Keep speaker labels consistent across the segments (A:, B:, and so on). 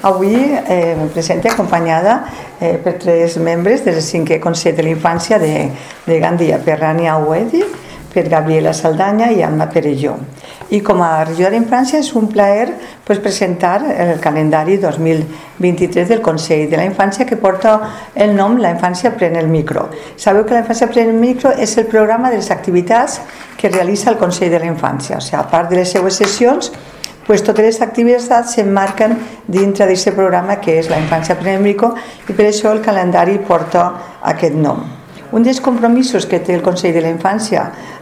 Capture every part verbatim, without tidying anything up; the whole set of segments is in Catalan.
A: Avui eh, em presento acompanyada eh, per tres membres del cinquè Consell de la Infància de, de Gandia, per Rania Uedi, per Gabriela Saldanya i Alma Perelló. I com a regidora d'Infància és un plaer pues, presentar el calendari dos mil vint-i-tres del Consell de la Infància, que porta el nom La Infància pren el micro. Sabeu que La Infància pren el micro és el programa de les activitats que realitza el Consell de la Infància. O sigui, a part de les seues sessions, pues, totes les activitats s'emmarquen dintre d'aquest programa que és La Infància pren el micro, i per això el calendari porta aquest nom. Un dels compromisos que té el Consell de la Infància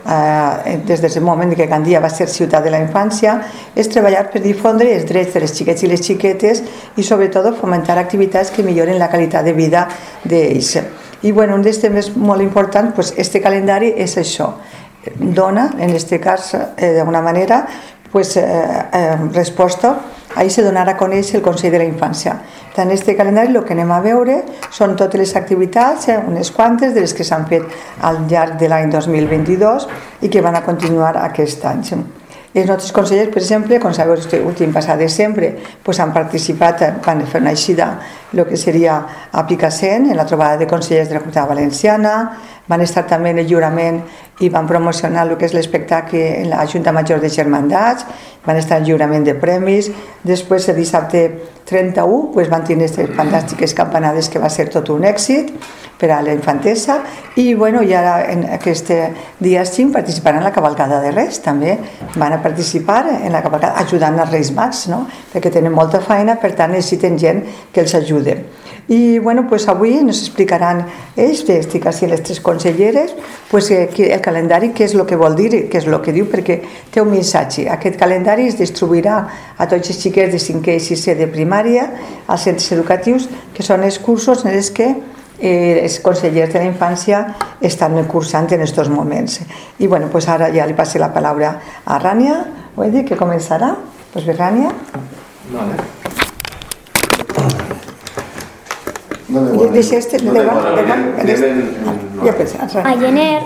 A: eh, des del moment que Gandia va ser ciutat de la infància és treballar per difondre els drets de les xiquets i les xiquetes i sobretot fomentar activitats que milloren la qualitat de vida d'ells. I bueno, un dels temes molt importants, pues, este calendari és això, dona, en aquest cas, eh, d'una manera, pues, eh, eh, resposta a se donar a conèixer el Consell de la Infància. En aquest calendari el que anem a veure són totes les activitats, eh, unes quantes de les que s'han fet al llarg de l'any dos mil vint-i-dos i que van a continuar aquest any. Els nostres consellers, per exemple, com sabeu, l'últim passat de desembre, pues, han participat, van fer una eixida el que seria a Picassent, en la trobada de consellers de la Comunitat Valenciana, van estar també en el lliurament i van promocionar el que és l'espectacle en la Junta Major de Germandats, van estar en lliurament de premis. Després, el dissabte trenta-u, pues, van tenir aquestes fantàstiques campanades que va ser tot un èxit per a la infantesa, i, bueno, i ara en aquest dia cinc participaran en la cavalcada de Reis, també van a participar en la cavalcada ajudant als Reis Mags, no? Perquè tenen molta feina, per tant necessiten gent que els ajude. I bueno, pues avui ens explicaran ells, estic així les tres conselleres, pues, eh, el calendari, què és el que vol dir, què és el que diu, perquè té un missatge. Aquest calendari es distribuirà a tots els xiquets de cinquè i sisè de primària, als centres educatius, que són els cursos en els que eh, els consellers de la infància estan cursant en aquests moments. I bueno, pues ara ja li passo la paraula a Rania, ho he dit, que començarà. Pues bé, Rania.
B: Vale.
A: Deixa este, de davant, de davant. Ja pensat.
C: A gener